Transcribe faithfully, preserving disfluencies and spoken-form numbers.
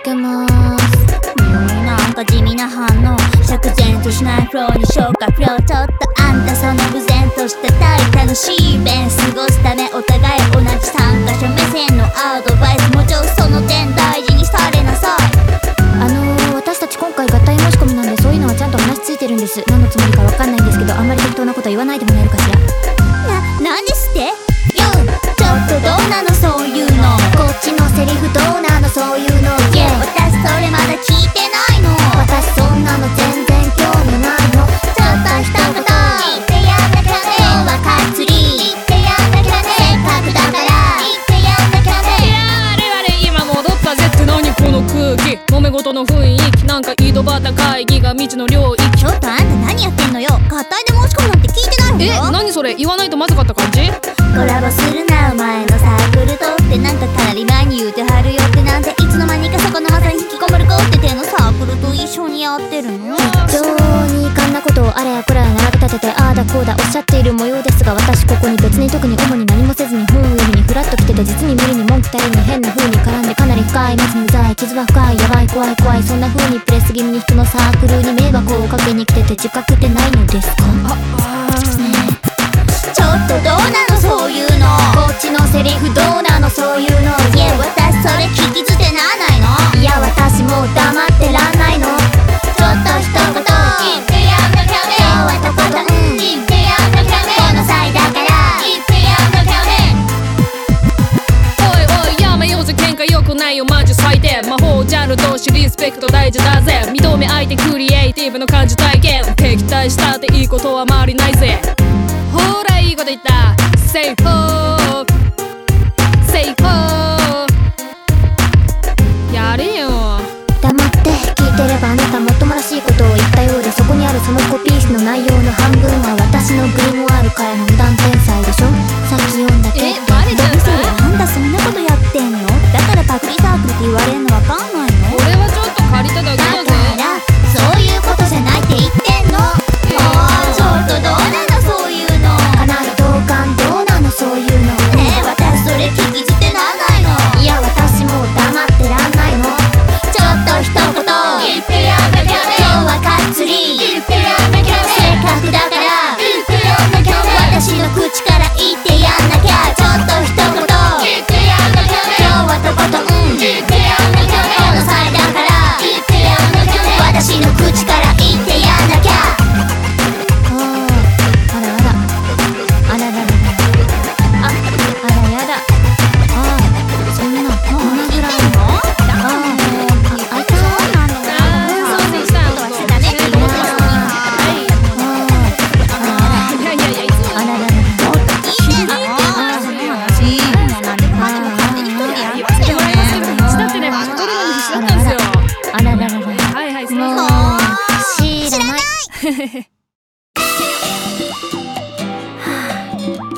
けます。 うん、なんか地味な反応。釈然としないフローに消化不良。ちょっとあんたその無然とした対楽しい弁過ごすためお互い同じ参加者目線のアドバイス。もちろんその点大事にされなさい。 あのー、私たち今回合体申し込みなんでそういうのはちゃんと話ついてるんです。何のつもりかわかんないんですけど、あんまり適当なこと言わないでもらえるかしら。 な、なんですって？よん、ちょっとどうなのそういうの。 こっちのセリフどうなのそういうの。 いや、私それまだ聞いてないの。 私そんなの全然興味ないの。 ちょっと一言言ってやんなきゃね。今日はカッツリー言ってやんなきゃね。せっかくだから言ってやんなきゃね。 いやー、あれあれ今戻ったぜって何この空気。揉め事の雰囲気なんか井戸端会議が未知の領域。 ちょっとあんた何やってんのよ。合体で申し込むなんて聞いてないわよ。 え、何それ言わないとまずかった感じ。 コラボするなお前のサークルとってなんかかなり前に言うてはるよって。なんでいつの間にかそこのまさに引きこもる子って手のサークルと一緒にやってるの。 非常に遺憾なことをあれやこれや並べ立ててああだこうだおっしゃっている模様ですが、私ここに別に特に主に何もせずに本を読みにフラッと来てて、実に無理に文句たれに変な風に絡んでかなり深いマジにうざい傷は深いやばい怖い怖い、そんな風にプレス気味に人のサークルに迷惑をかけに来てて自覚ってないのですか。 あ、あちょっとどうなのそういうの。 こっちのセリフどうなのそういうの。 いや、私それ聞き捨てならないの。 いや私もう黙ってらんないの。 ちょっと一言言ってやんなきゃね。今日はとことん言ってやんなきゃね。この際だから言ってやんなきゃね。 おいおいやめようぜ喧嘩よくないよマジ最低。魔法ジャンル同士リスペクト大事だぜ。認め相手クリエイティブの感じ体験。敵対したっていいことは周りないぜ。ほらいいこと言った。 Say ho Say ho やれよ。 黙って聞いてればあなたもっともらしいことを言ったようで、そこにあるそのコピー紙の内容の半分は私のグリモワールからの無断転載でしょ。さっき読んだけえ、バレちゃうそれあんたそんなことやってんの。だからパクリサークルって言われんのわかんないの。 俺はちょっと借りただけだだぜ。 からそういうことじゃないって言ってんの。もうちょっとどうなのそういうの。 かなり同感どうなのそういうの。 ねえ、私それ聞き捨てならないの。 いや私もう黙ってらんないの。 ちょっと一言言ってやんなきゃね。今日はカッツリー言ってやんなきゃね。せっかくだから言ってやんなきゃね。私の口から言ってやんなきゃ。ちょっと一言言ってやんなきゃね。今日はとことん言ってやんなきゃね。この際だから言ってやんなきゃね。私の口から言ってやんなきゃ。 ああ、あらあらあららららあ、あらやだ。ああ、そんなこんなぐらいの。ああ、あいたそうなの。 そうでした。 はしダメって言ってたのに。 いやいやいやいつもあらららら聞いてないって話。なんでまでも勝手に一人でやりませんよね。 私だってね取るのに必死だったんですよ。 あららららはいはいすいません。 もう知らない。